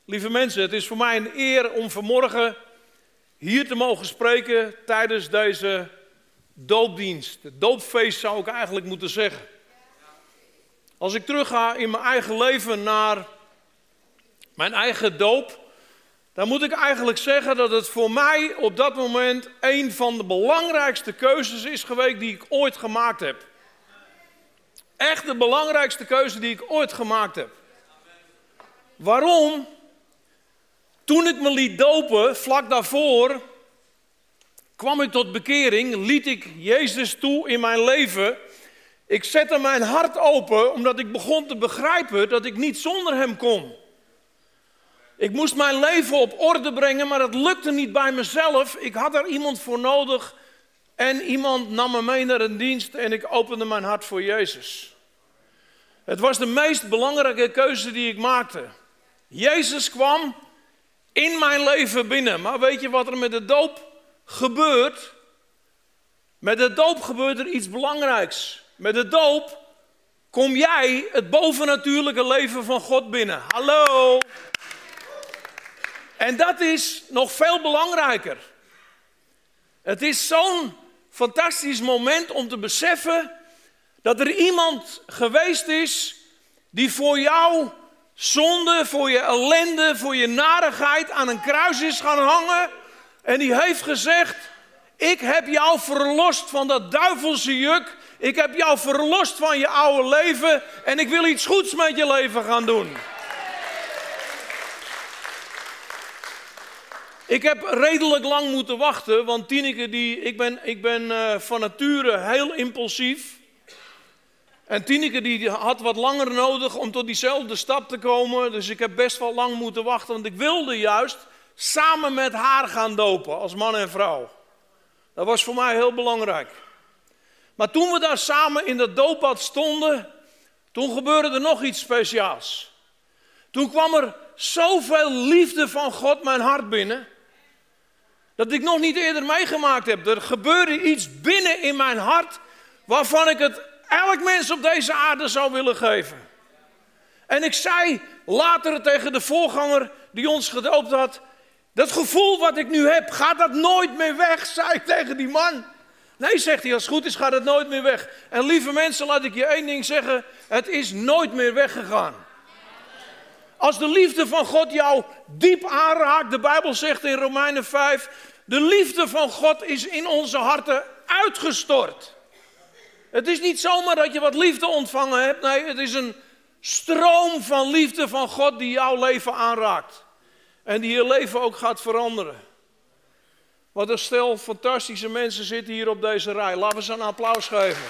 Lieve mensen, het is voor mij een eer om vanmorgen hier te mogen spreken tijdens deze doopdienst. Het doopfeest zou ik eigenlijk moeten zeggen. Als ik terugga in mijn eigen leven naar mijn eigen doop, dan moet ik eigenlijk zeggen dat het voor mij op dat moment een van de belangrijkste keuzes is geweest die ik ooit gemaakt heb. Echt de belangrijkste keuze die ik ooit gemaakt heb. Waarom? Toen ik me liet dopen, vlak daarvoor, kwam ik tot bekering, liet ik Jezus toe in mijn leven. Ik zette mijn hart open, omdat ik begon te begrijpen dat ik niet zonder hem kon. Ik moest mijn leven op orde brengen, maar dat lukte niet bij mezelf. Ik had er iemand voor nodig en iemand nam me mee naar een dienst en ik opende mijn hart voor Jezus. Het was de meest belangrijke keuze die ik maakte. Jezus kwam in mijn leven binnen. Maar weet je wat er met de doop gebeurt? Met de doop gebeurt er iets belangrijks. Met de doop kom jij het bovennatuurlijke leven van God binnen. Hallo! En dat is nog veel belangrijker. Het is zo'n fantastisch moment om te beseffen dat er iemand geweest is die voor jou zonde, voor je ellende, voor je narigheid aan een kruis is gaan hangen. En die heeft gezegd, ik heb jou verlost van dat duivelse juk. Ik heb jou verlost van je oude leven. En ik wil iets goeds met je leven gaan doen. Ik heb redelijk lang moeten wachten, want Tineke, ik ben van nature heel impulsief. En Tineke die had wat langer nodig om tot diezelfde stap te komen. Dus ik heb best wel lang moeten wachten, want ik wilde juist samen met haar gaan dopen als man en vrouw. Dat was voor mij heel belangrijk. Maar toen we daar samen in dat doopbad stonden, toen gebeurde er nog iets speciaals. Toen kwam er zoveel liefde van God mijn hart binnen, dat ik nog niet eerder meegemaakt heb. Er gebeurde iets binnen in mijn hart waarvan ik het elk mens op deze aarde zou willen geven. En ik zei later tegen de voorganger die ons gedoopt had, dat gevoel wat ik nu heb, gaat dat nooit meer weg, zei ik tegen die man. Nee, zegt hij, als het goed is gaat het nooit meer weg. En lieve mensen, laat ik je één ding zeggen, het is nooit meer weggegaan. Als de liefde van God jou diep aanraakt, de Bijbel zegt in Romeinen 5, de liefde van God is in onze harten uitgestort. Het is niet zomaar dat je wat liefde ontvangen hebt. Nee, het is een stroom van liefde van God die jouw leven aanraakt. En die je leven ook gaat veranderen. Wat een stel fantastische mensen zitten hier op deze rij. Laten we ze een applaus geven.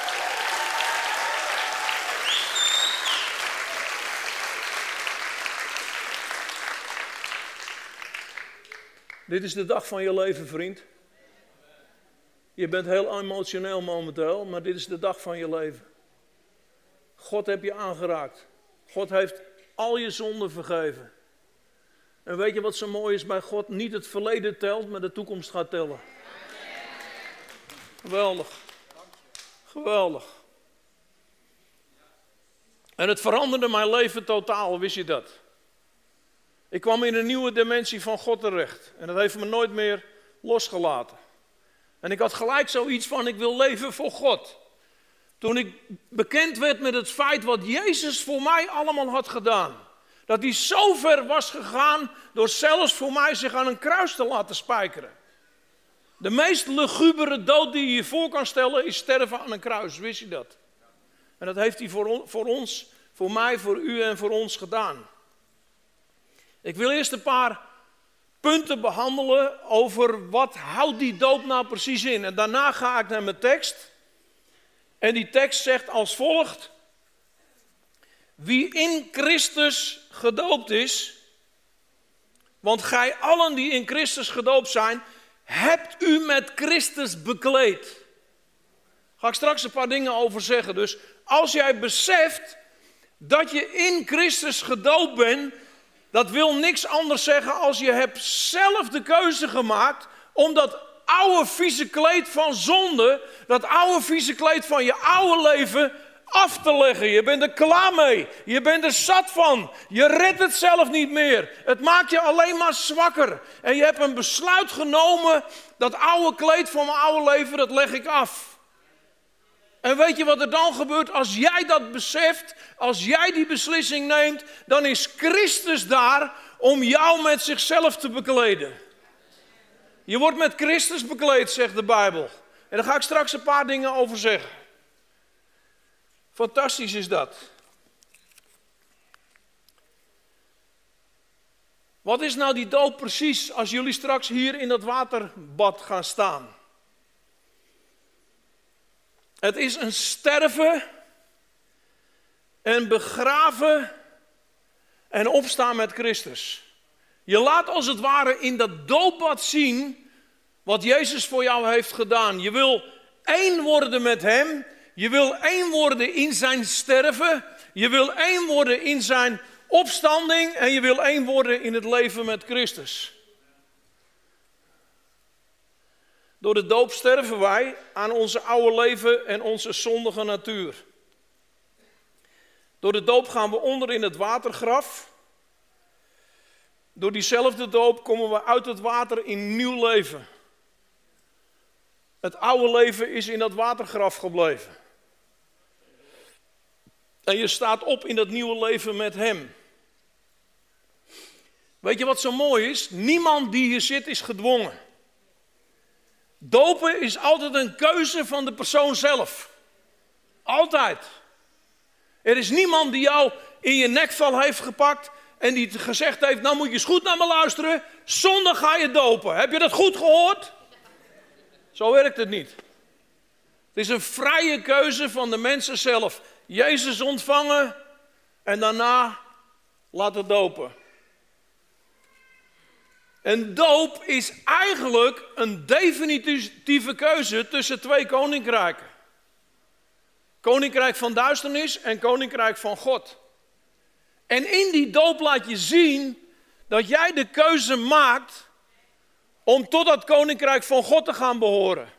Dit is de dag van je leven, vriend. Je bent heel emotioneel momenteel, maar dit is de dag van je leven. God heeft je aangeraakt. God heeft al je zonden vergeven. En weet je wat zo mooi is bij God? Niet het verleden telt, maar de toekomst gaat tellen. Geweldig. Geweldig. En het veranderde mijn leven totaal, wist je dat? Ik kwam in een nieuwe dimensie van God terecht. En dat heeft me nooit meer losgelaten. En ik had gelijk zoiets van, ik wil leven voor God. Toen ik bekend werd met het feit wat Jezus voor mij allemaal had gedaan. Dat hij zo ver was gegaan door zelfs voor mij zich aan een kruis te laten spijkeren. De meest lugubere dood die je je voor kan stellen is sterven aan een kruis, wist je dat? En dat heeft hij voor ons, voor mij, voor u en voor ons gedaan. Ik wil eerst een paar punten behandelen over wat houdt die doop nou precies in. En daarna ga ik naar mijn tekst. En die tekst zegt als volgt. Wie in Christus gedoopt is, want gij allen die in Christus gedoopt zijn, hebt u met Christus bekleed. Daar ga ik straks een paar dingen over zeggen. Dus als jij beseft dat je in Christus gedoopt bent, dat wil niks anders zeggen als je hebt zelf de keuze gemaakt om dat oude vieze kleed van zonde, dat oude vieze kleed van je oude leven af te leggen. Je bent er klaar mee. Je bent er zat van. Je redt het zelf niet meer. Het maakt je alleen maar zwakker. En je hebt een besluit genomen, dat oude kleed van mijn oude leven, dat leg ik af. En weet je wat er dan gebeurt? Als jij dat beseft, als jij die beslissing neemt, dan is Christus daar om jou met zichzelf te bekleden. Je wordt met Christus bekleed, zegt de Bijbel. En daar ga ik straks een paar dingen over zeggen. Fantastisch is dat. Wat is nou die doop precies als jullie straks hier in dat waterbad gaan staan? Het is een sterven en begraven en opstaan met Christus. Je laat als het ware in dat doopbad zien wat Jezus voor jou heeft gedaan. Je wil één worden met hem. Je wil één worden in zijn sterven. Je wil één worden in zijn opstanding. En je wil één worden in het leven met Christus. Door de doop sterven wij aan onze oude leven en onze zondige natuur. Door de doop gaan we onder in het watergraf. Door diezelfde doop komen we uit het water in nieuw leven. Het oude leven is in dat watergraf gebleven. En je staat op in dat nieuwe leven met hem. Weet je wat zo mooi is? Niemand die hier zit is gedwongen. Dopen is altijd een keuze van de persoon zelf. Altijd. Er is niemand die jou in je nekvel heeft gepakt en die gezegd heeft, nou moet je eens goed naar me luisteren, zondag ga je dopen. Heb je dat goed gehoord? Zo werkt het niet. Het is een vrije keuze van de mensen zelf. Jezus ontvangen en daarna laten dopen. En doop is eigenlijk een definitieve keuze tussen twee koninkrijken. Koninkrijk van duisternis en koninkrijk van God. En in die doop laat je zien dat jij de keuze maakt om tot dat koninkrijk van God te gaan behoren.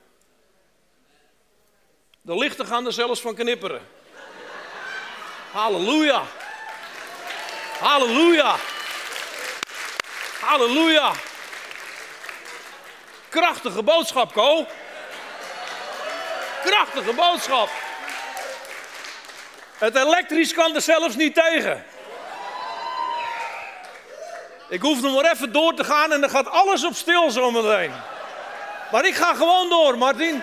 De lichten gaan er zelfs van knipperen. Halleluja. Halleluja. Halleluja. Krachtige boodschap, Ko. Krachtige boodschap. Het elektrisch kan er zelfs niet tegen. Ik hoef nog maar even door te gaan en dan gaat alles op stil zometeen. Maar ik ga gewoon door, Martin.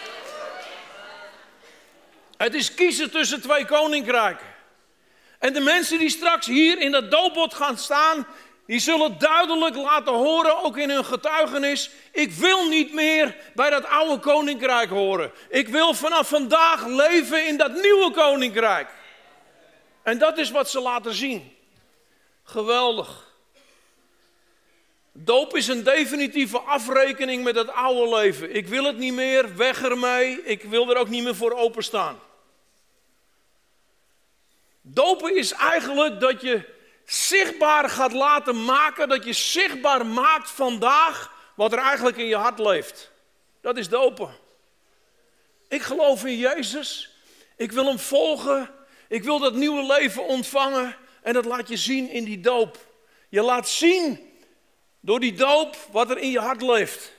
Het is kiezen tussen twee koninkrijken. En de mensen die straks hier in dat doopbad gaan staan, die zullen duidelijk laten horen, ook in hun getuigenis, ik wil niet meer bij dat oude koninkrijk horen. Ik wil vanaf vandaag leven in dat nieuwe koninkrijk. En dat is wat ze laten zien. Geweldig. Doop is een definitieve afrekening met het oude leven. Ik wil het niet meer, weg ermee. Ik wil er ook niet meer voor openstaan. Dopen is eigenlijk dat je zichtbaar gaat laten maken, dat je zichtbaar maakt vandaag wat er eigenlijk in je hart leeft. Dat is dopen. Ik geloof in Jezus. Ik wil hem volgen. Ik wil dat nieuwe leven ontvangen. En dat laat je zien in die doop. Je laat zien door die doop wat er in je hart leeft.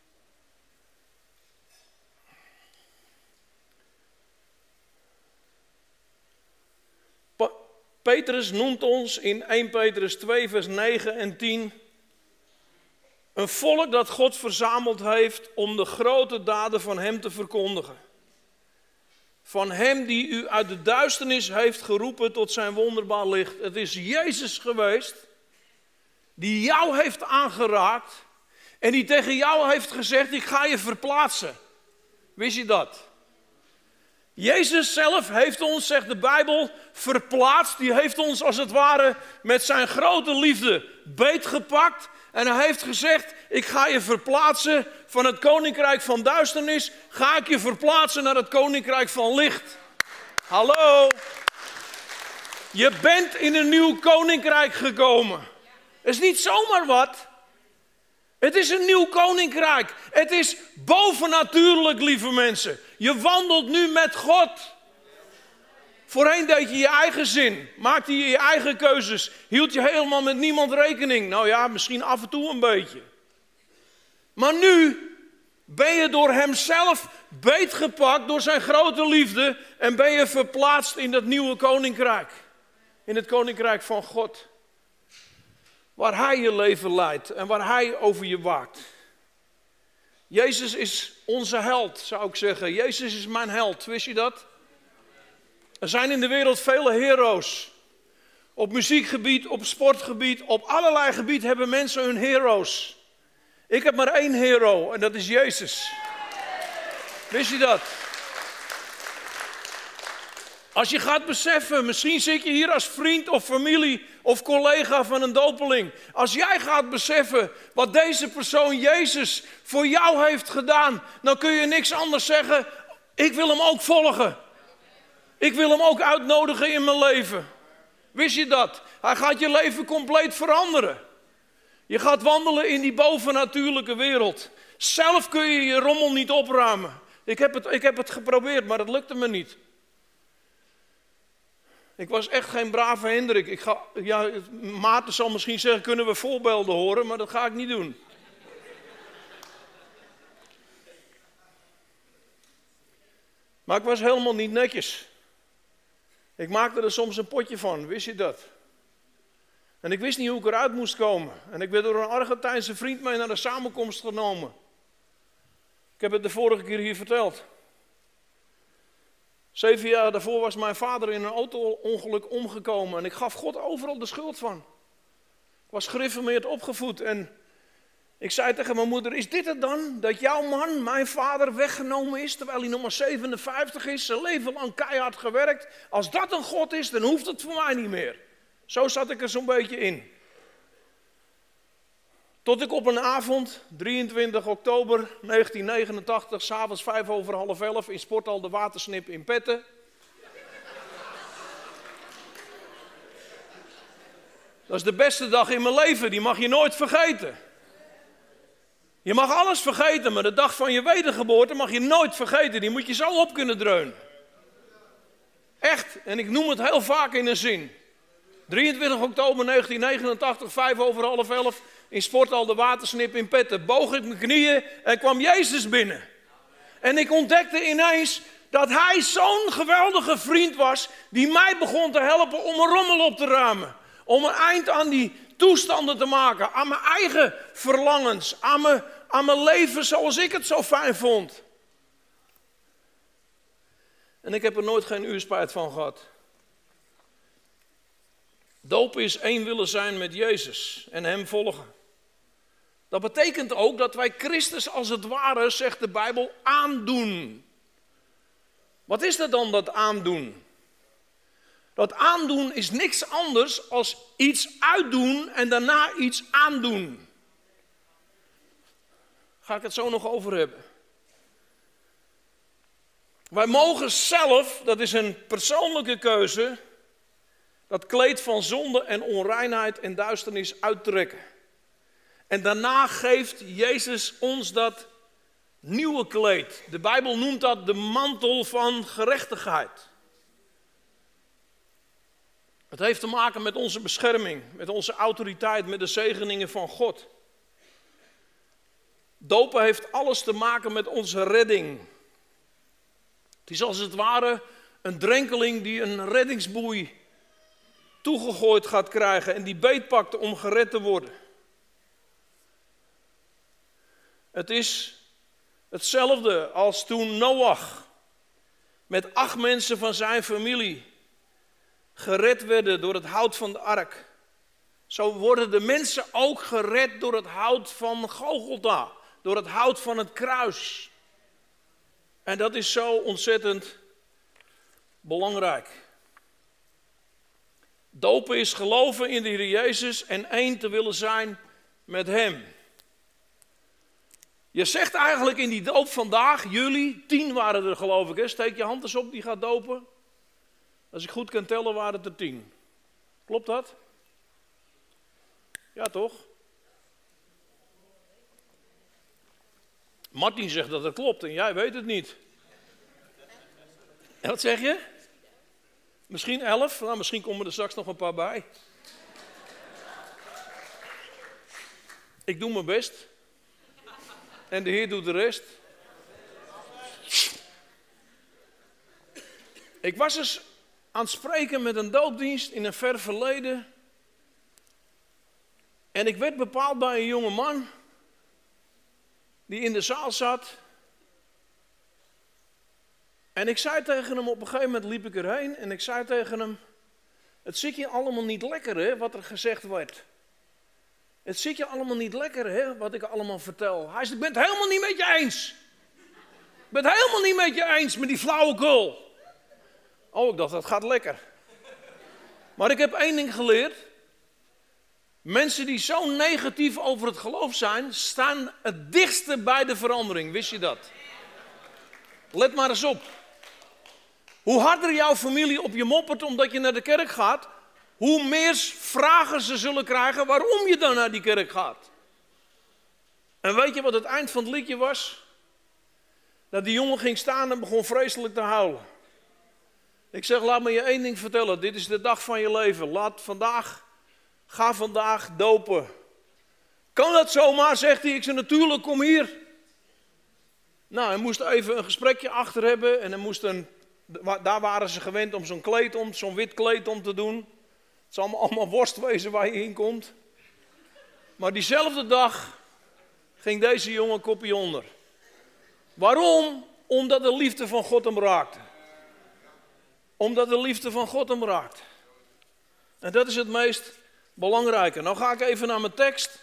Petrus noemt ons in 1 Petrus 2 vers 9 en 10... een volk dat God verzameld heeft om de grote daden van hem te verkondigen. Van hem die u uit de duisternis heeft geroepen tot zijn wonderbaar licht. Het is Jezus geweest die jou heeft aangeraakt en die tegen jou heeft gezegd, ik ga je verplaatsen. Wist je dat? Jezus zelf heeft ons, zegt de Bijbel, verplaatst. Die heeft ons als het ware met zijn grote liefde beetgepakt. En hij heeft gezegd, ik ga je verplaatsen van het koninkrijk van duisternis. Ga ik je verplaatsen naar het koninkrijk van licht. Hallo. Je bent in een nieuw koninkrijk gekomen. Het is niet zomaar wat. Het is een nieuw koninkrijk. Het is bovennatuurlijk, lieve mensen. Je wandelt nu met God. Voorheen deed je je eigen zin. Maakte je je eigen keuzes. Hield je helemaal met niemand rekening. Nou ja, misschien af en toe een beetje. Maar nu ben je door hemzelf beetgepakt door zijn grote liefde. En ben je verplaatst in dat nieuwe koninkrijk. In het koninkrijk van God. Waar hij je leven leidt en waar hij over je waakt. Jezus is onze held, zou ik zeggen. Jezus is mijn held, wist je dat? Er zijn in de wereld vele heroes. Op muziekgebied, op sportgebied, op allerlei gebieden hebben mensen hun heroes. Ik heb maar één hero en dat is Jezus. Wist je dat? Als je gaat beseffen, misschien zit je hier als vriend of familie of collega van een dopeling. Als jij gaat beseffen wat deze persoon Jezus voor jou heeft gedaan, dan kun je niks anders zeggen. Ik wil hem ook volgen. Ik wil hem ook uitnodigen in mijn leven. Wist je dat? Hij gaat je leven compleet veranderen. Je gaat wandelen in die bovennatuurlijke wereld. Zelf kun je je rommel niet opruimen. Ik heb het geprobeerd, maar het lukte me niet. Ik was echt geen brave Hendrik. Maarten zal misschien zeggen, kunnen we voorbeelden horen, maar dat ga ik niet doen. Maar ik was helemaal niet netjes. Ik maakte er soms een potje van, wist je dat? En ik wist niet hoe ik eruit moest komen. En ik werd door een Argentijnse vriend mee naar de samenkomst genomen. Ik heb het de vorige keer hier verteld. 7 jaar daarvoor was mijn vader in een auto-ongeluk omgekomen. En ik gaf God overal de schuld van. Ik was gereformeerd opgevoed. En ik zei tegen mijn moeder, is dit het dan? Dat jouw man, mijn vader, weggenomen is terwijl hij nog maar 57 is. Zijn leven lang keihard gewerkt. Als dat een God is, dan hoeft het voor mij niet meer. Zo zat ik er zo'n beetje in. Tot ik op een avond, 23 oktober 1989, 's avonds 11:05 in sporthal De Watersnip in Petten. Dat is de beste dag in mijn leven, die mag je nooit vergeten. Je mag alles vergeten, maar de dag van je wedergeboorte mag je nooit vergeten. Die moet je zo op kunnen dreunen. Echt, en ik noem het heel vaak in een zin. 23 oktober 1989, 11:05 in sporthal De Watersnip in Petten. Boog ik mijn knieën en kwam Jezus binnen. En ik ontdekte ineens dat hij zo'n geweldige vriend was, die mij begon te helpen om een rommel op te ruimen. Om een eind aan die toestanden te maken, aan mijn eigen verlangens, aan mijn leven zoals ik het zo fijn vond. En ik heb er nooit geen uur spijt van gehad. Dopen is één willen zijn met Jezus en hem volgen. Dat betekent ook dat wij Christus als het ware, zegt de Bijbel, aandoen. Wat is dat dan, dat aandoen? Dat aandoen is niks anders als iets uitdoen en daarna iets aandoen. Ga ik het zo nog over hebben. Wij mogen zelf, dat is een persoonlijke keuze, dat kleed van zonde en onreinheid en duisternis uittrekken. En daarna geeft Jezus ons dat nieuwe kleed. De Bijbel noemt dat de mantel van gerechtigheid. Het heeft te maken met onze bescherming, met onze autoriteit, met de zegeningen van God. Dopen heeft alles te maken met onze redding. Het is als het ware een drenkeling die een reddingsboei toegegooid gaat krijgen en die beetpakt om gered te worden. Het is hetzelfde als toen Noach met 8 mensen van zijn familie gered werden door het hout van de ark. Zo worden de mensen ook gered door het hout van Golgotha, door het hout van het kruis. En dat is zo ontzettend belangrijk. Dopen is geloven in de Heer Jezus en één te willen zijn met hem. Je zegt eigenlijk in die doop vandaag, jullie, 10 waren er geloof ik, hè? Steek je hand eens op, die gaat dopen. Als ik goed kan tellen waren het er 10. Klopt dat? Ja toch? Martin zegt dat het klopt en jij weet het niet. En wat zeg je? Misschien 11. Nou, misschien komen er straks nog een paar bij. Ik doe mijn best. En de Heer doet de rest. Ik was eens aan het spreken met een doopdienst in een ver verleden. En ik werd bepaald bij een jonge man die in de zaal zat. En ik zei tegen hem, op een gegeven moment liep ik erheen en ik zei tegen hem: het zit je allemaal niet lekker, hè, wat er gezegd werd. Het zit je allemaal niet lekker, hè, wat ik allemaal vertel. Hij zei: ik ben het helemaal niet met je eens. Ik ben het helemaal niet met je eens met die flauwekul. Oh, ik dacht, dat gaat lekker. Maar ik heb één ding geleerd. Mensen die zo negatief over het geloof zijn, staan het dichtste bij de verandering. Wist je dat? Let maar eens op. Hoe harder jouw familie op je moppert omdat je naar de kerk gaat, hoe meer vragen ze zullen krijgen waarom je dan naar die kerk gaat. En weet je wat het eind van het liedje was? Dat die jongen ging staan en begon vreselijk te huilen. Ik zeg, laat me je één ding vertellen. Dit is de dag van je leven. Ga vandaag dopen. Kan dat zomaar, zegt hij. Ik zeg, natuurlijk, kom hier. Nou, hij moest even een gesprekje achter hebben. En daar waren ze gewend om zo'n wit kleed om te doen. Het zal allemaal worst wezen waar je in komt. Maar diezelfde dag ging deze jongen kopje onder. Waarom? Omdat de liefde van God hem raakte. Omdat de liefde van God hem raakt. En dat is het meest belangrijke. Nou ga ik even naar mijn tekst.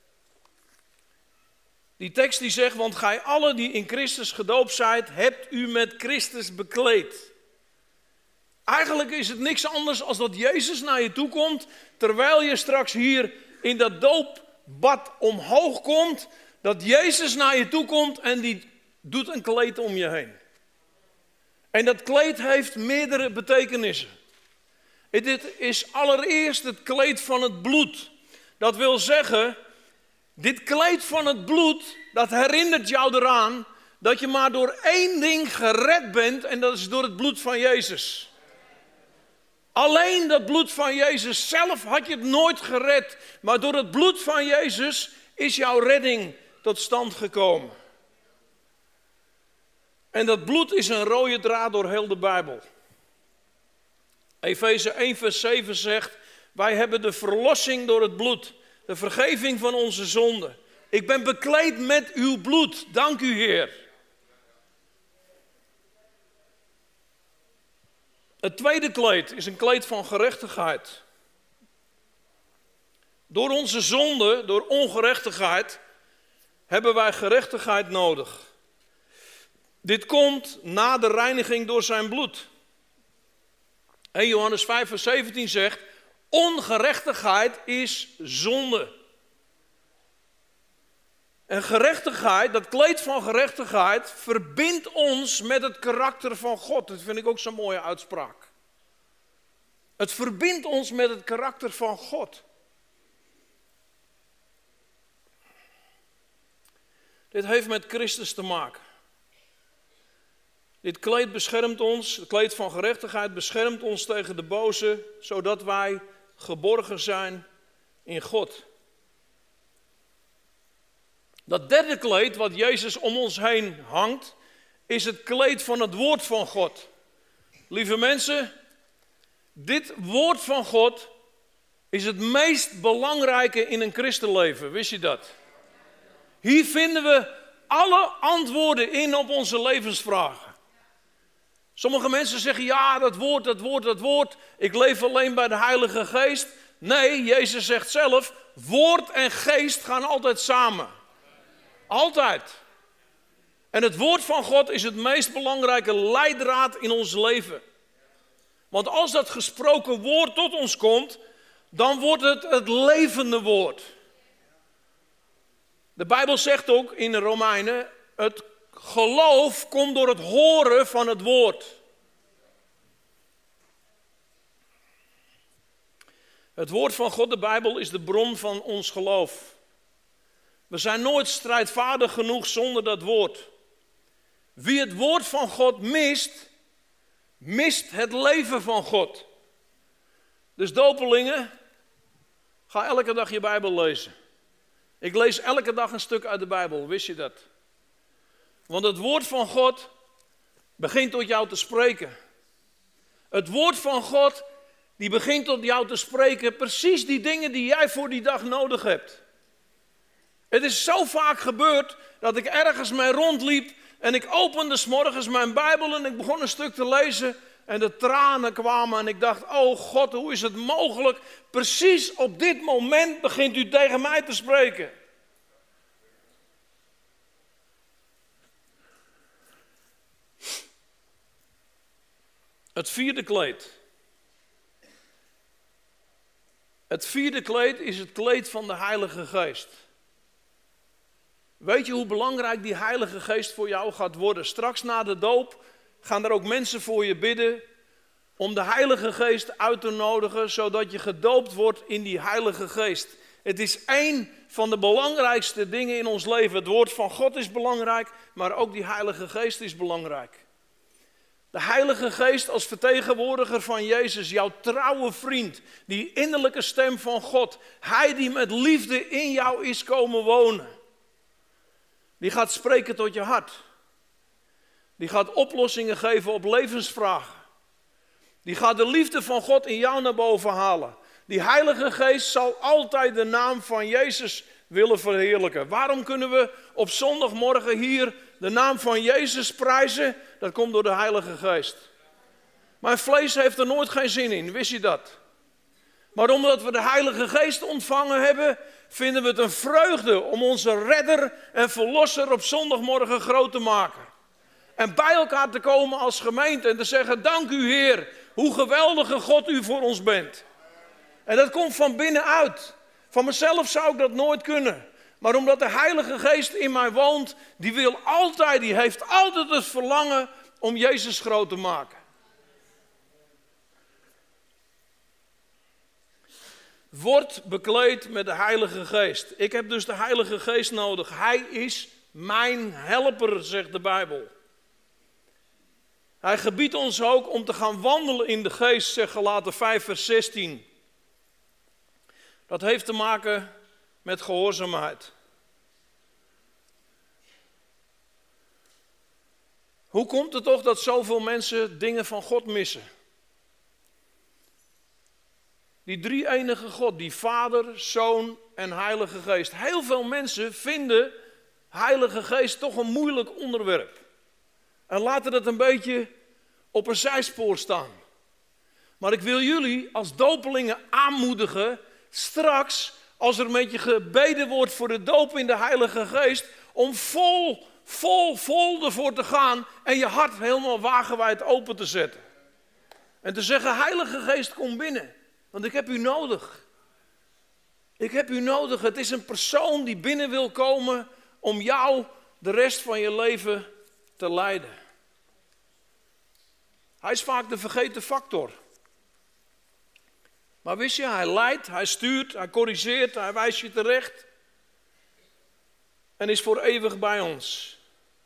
Die tekst die zegt, want gij allen die in Christus gedoopt zijt, hebt u met Christus bekleed. Eigenlijk is het niks anders dan dat Jezus naar je toe komt, terwijl je straks hier in dat doopbad omhoog komt, dat Jezus naar je toe komt en die doet een kleed om je heen. En dat kleed heeft meerdere betekenissen. Dit is allereerst het kleed van het bloed. Dat wil zeggen, dit kleed van het bloed, dat herinnert jou eraan dat je maar door één ding gered bent en dat is door het bloed van Jezus. Alleen dat bloed van Jezus zelf had je het nooit gered, maar door het bloed van Jezus is jouw redding tot stand gekomen. En dat bloed is een rode draad door heel de Bijbel. Efeze 1 vers 7 zegt, wij hebben de verlossing door het bloed, de vergeving van onze zonden. Ik ben bekleed met uw bloed, dank u Heer. Het tweede kleed is een kleed van gerechtigheid. Door onze zonde, door ongerechtigheid, hebben wij gerechtigheid nodig. Dit komt na de reiniging door zijn bloed. 1 Johannes 5 vers 17 zegt, ongerechtigheid is zonde. En gerechtigheid, dat kleed van gerechtigheid, verbindt ons met het karakter van God. Dat vind ik ook zo'n mooie uitspraak. Het verbindt ons met het karakter van God. Dit heeft met Christus te maken. Dit kleed beschermt ons, het kleed van gerechtigheid beschermt ons tegen de boze, zodat wij geborgen zijn in God. Dat derde kleed wat Jezus om ons heen hangt, is het kleed van het woord van God. Lieve mensen, dit woord van God is het meest belangrijke in een christenleven. Wist je dat? Hier vinden we alle antwoorden in op onze levensvragen. Sommige mensen zeggen, ja, dat woord. Ik leef alleen bij de Heilige Geest. Nee, Jezus zegt zelf, woord en geest gaan altijd samen. Altijd. En het woord van God is het meest belangrijke leidraad in ons leven. Want als dat gesproken woord tot ons komt, dan wordt het het levende woord. De Bijbel zegt ook in de Romeinen, het geloof komt door het horen van het woord. Het woord van God, de Bijbel, is de bron van ons geloof. We zijn nooit strijdvaardig genoeg zonder dat woord. Wie het woord van God mist, mist het leven van God. Dus dopelingen, ga elke dag je Bijbel lezen. Ik lees elke dag een stuk uit de Bijbel, wist je dat? Want het woord van God begint tot jou te spreken. Het woord van God, die begint tot jou te spreken, precies die dingen die jij voor die dag nodig hebt. Het is zo vaak gebeurd dat ik ergens mee rondliep en ik opende 's morgens mijn Bijbel en ik begon een stuk te lezen en de tranen kwamen en ik dacht, oh God, hoe is het mogelijk? Precies op dit moment begint u tegen mij te spreken. Het vierde kleed. Het vierde kleed is het kleed van de Heilige Geest. Weet je hoe belangrijk die Heilige Geest voor jou gaat worden? Straks na de doop gaan er ook mensen voor je bidden om de Heilige Geest uit te nodigen, zodat je gedoopt wordt in die Heilige Geest. Het is één van de belangrijkste dingen in ons leven. Het woord van God is belangrijk, maar ook die Heilige Geest is belangrijk. De Heilige Geest als vertegenwoordiger van Jezus, jouw trouwe vriend, die innerlijke stem van God, Hij die met liefde in jou is komen wonen. Die gaat spreken tot je hart. Die gaat oplossingen geven op levensvragen. Die gaat de liefde van God in jou naar boven halen. Die Heilige Geest zal altijd de naam van Jezus willen verheerlijken. Waarom kunnen we op zondagmorgen hier de naam van Jezus prijzen? Dat komt door de Heilige Geest. Mijn vlees heeft er nooit geen zin in, wist je dat? Maar omdat we de Heilige Geest ontvangen hebben, vinden we het een vreugde om onze redder en verlosser op zondagmorgen groot te maken. En bij elkaar te komen als gemeente en te zeggen, dank u Heer, hoe geweldige God u voor ons bent. En dat komt van binnenuit. Van mezelf zou ik dat nooit kunnen. Maar omdat de Heilige Geest in mij woont, die heeft altijd het verlangen om Jezus groot te maken. Word bekleed met de Heilige Geest. Ik heb dus de Heilige Geest nodig. Hij is mijn helper, zegt de Bijbel. Hij gebiedt ons ook om te gaan wandelen in de Geest, zegt Galaten 5 vers 16. Dat heeft te maken met gehoorzaamheid. Hoe komt het toch dat zoveel mensen dingen van God missen? Die drie-enige God, die Vader, Zoon en Heilige Geest. Heel veel mensen vinden Heilige Geest toch een moeilijk onderwerp. En laten het een beetje op een zijspoor staan. Maar ik wil jullie als dopelingen aanmoedigen, straks als er met je gebeden wordt voor de doop in de Heilige Geest, om vol ervoor te gaan en je hart helemaal wagenwijd open te zetten. En te zeggen, Heilige Geest, kom binnen. Want ik heb u nodig. Ik heb u nodig. Het is een persoon die binnen wil komen om jou de rest van je leven te leiden. Hij is vaak de vergeten factor. Maar wist je, hij leidt, hij stuurt, hij corrigeert, hij wijst je terecht. En is voor eeuwig bij ons.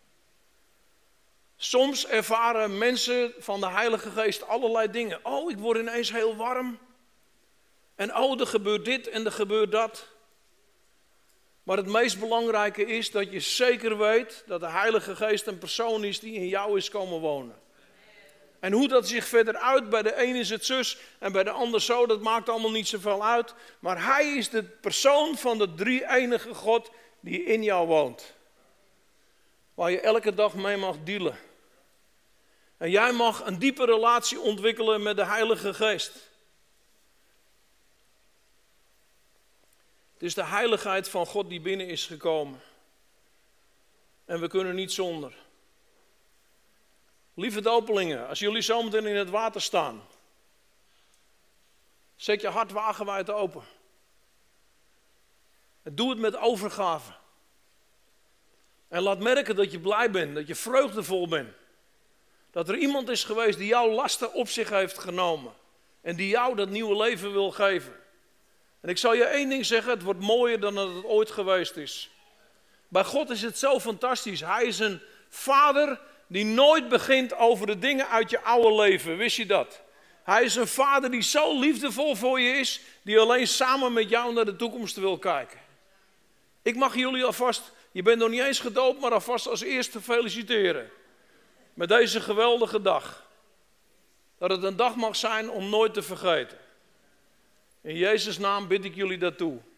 Soms ervaren mensen van de Heilige Geest allerlei dingen. Oh, ik word ineens heel warm. En oh, er gebeurt dit en er gebeurt dat. Maar het meest belangrijke is dat je zeker weet dat de Heilige Geest een persoon is die in jou is komen wonen. En hoe dat zich verder uit, bij de een is het zus en bij de ander zo, dat maakt allemaal niet zoveel uit. Maar hij is de persoon van de drie-enige God die in jou woont. Waar je elke dag mee mag dealen. En jij mag een diepe relatie ontwikkelen met de Heilige Geest. Het is de heiligheid van God die binnen is gekomen. En we kunnen niet zonder. Lieve dopelingen, als jullie zometeen in het water staan, zet je hart wagenwijd open. En doe het met overgave. En laat merken dat je blij bent, dat je vreugdevol bent. Dat er iemand is geweest die jouw lasten op zich heeft genomen. En die jou dat nieuwe leven wil geven. En ik zal je één ding zeggen, het wordt mooier dan dat het ooit geweest is. Bij God is het zo fantastisch. Hij is een vader die nooit begint over de dingen uit je oude leven. Wist je dat? Hij is een vader die zo liefdevol voor je is, die alleen samen met jou naar de toekomst wil kijken. Ik mag jullie alvast, je bent nog niet eens gedoopt, maar alvast als eerste feliciteren. Met deze geweldige dag. Dat het een dag mag zijn om nooit te vergeten. In Jezus' naam bid ik jullie dat toe.